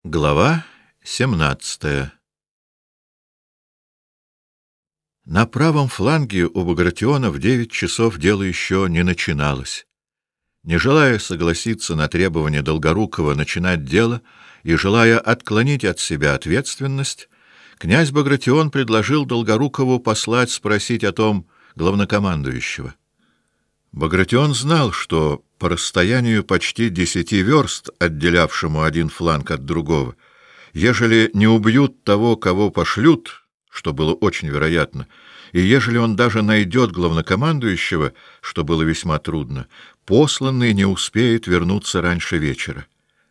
Глава 17. На правом фланге у Багратиона в 9 часов дело еще не начиналось. Не желая согласиться на требование Долгорукова начинать дело и желая отклонить от себя ответственность, князь Багратион предложил Долгорукову послать спросить о том главнокомандующего. Багратион знал, что по расстоянию почти 10 верст, отделявшему один фланг от другого, ежели не убьют того, кого пошлют, что было очень вероятно, и ежели он даже найдет главнокомандующего, что было весьма трудно, посланный не успеет вернуться раньше вечера.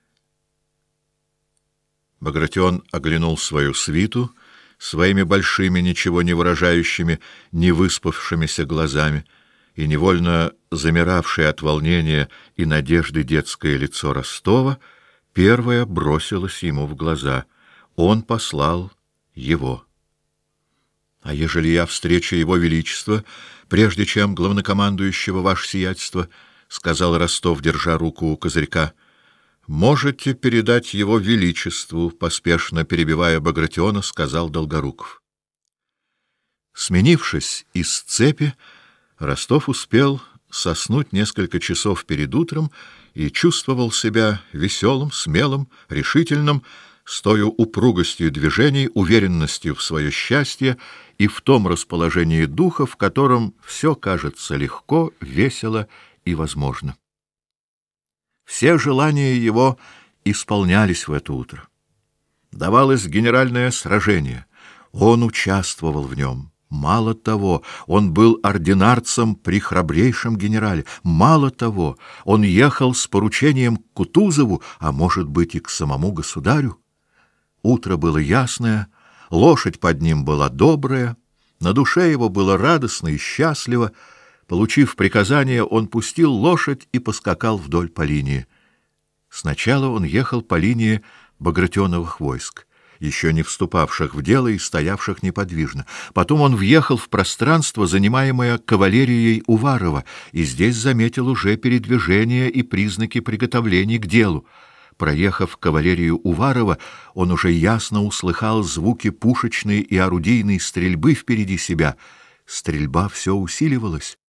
Багратион оглянул свою свиту своими большими, ничего не выражающими, невыспавшимися глазами, и невольно замиравшее от волнения и надежды детское лицо Ростова первое бросилось ему в глаза. Он послал его. «А ежели я встречу его величество, прежде чем главнокомандующего ваше сиятельство, — сказал Ростов, держа руку у козырька, — можете передать его величеству, — поспешно перебивая Багратиона, сказал Долгоруков. Сменившись из цепи, Ростов успел соснуть несколько часов перед утром и чувствовал себя веселым, смелым, решительным, с той упругостью движений, уверенностью в свое счастье и в том расположении духа, в котором все кажется легко, весело и возможно. Все желания его исполнялись в это утро. Давалось генеральное сражение, он участвовал в нем. Мало того, он был ординарцем при храбрейшем генерале. Мало того, он ехал с поручением к Кутузову, а может быть и к самому государю. Утро было ясное, лошадь под ним была добрая, на душе его было радостно и счастливо. Получив приказание, он пустил лошадь и поскакал вдоль по линии. Сначала он ехал по линии Багратионовых войск, еще не вступавших в дело и стоявших неподвижно. Потом он въехал в пространство, занимаемое кавалерией Уварова, и здесь заметил уже передвижение и признаки приготовлений к делу. Проехав кавалерию Уварова, он уже ясно услыхал звуки пушечной и орудийной стрельбы впереди себя. Стрельба все усиливалась.